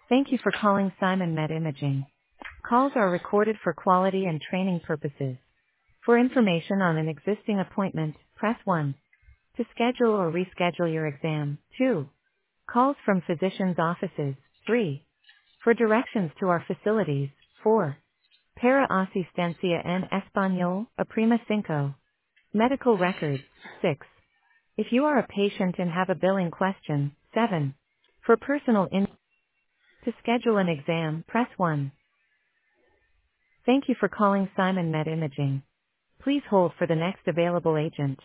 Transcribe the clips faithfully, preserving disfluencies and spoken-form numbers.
Thank you for calling Simon Med Imaging. Calls are recorded for quality and training purposes. For information on an existing appointment, press one. To schedule or reschedule your exam, two. Calls from physicians' offices, three. For directions to our facilities, four. Para asistencia en español, aprima cinco. Medical records, six. If you are a patient and have a billing question, seven. For personal in- to schedule an exam, press one. Thank you for calling Simon Med Imaging. Please hold for the next available agent.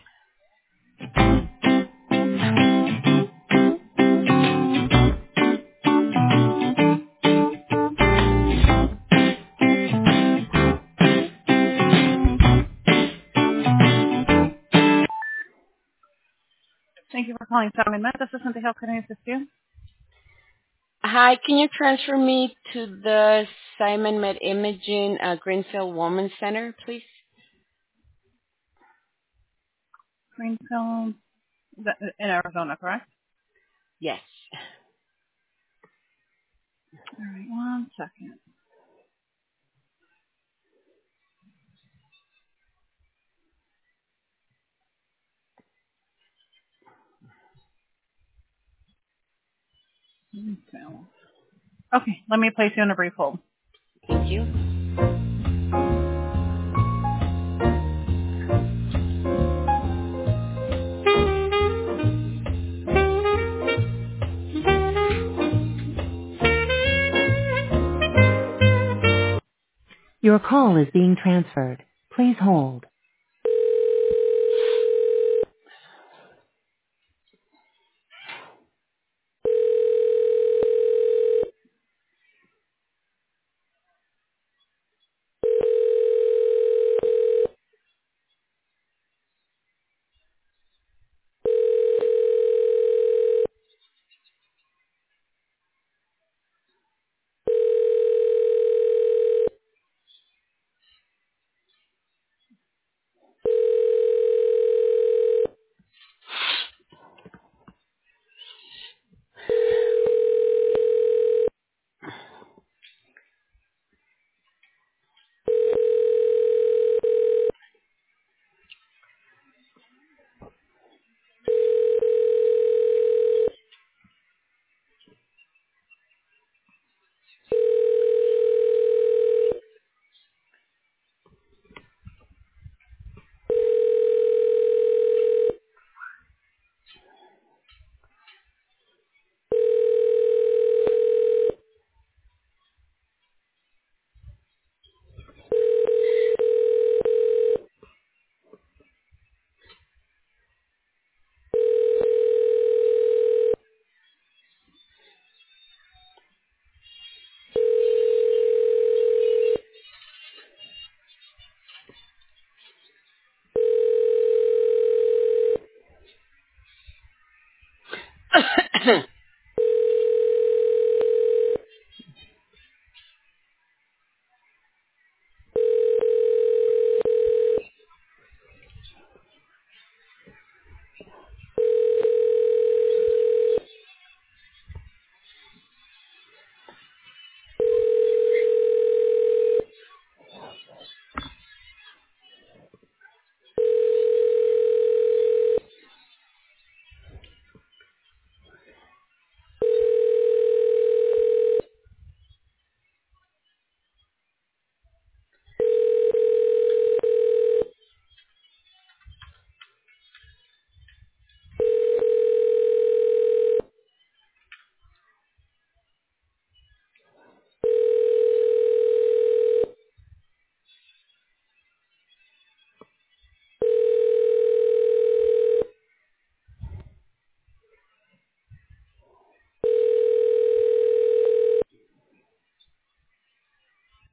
Thank you for calling Simon Med. This is Cynthia. How can I assist you? Hi, can you transfer me to the Simon Med Imaging uh, Greenfield Women's Center, please? Greenfield th- in Arizona, correct? Yes. All right, one second. Greenfield. Okay, let me place you on a brief hold. Thank you. Your call is being transferred. Please hold.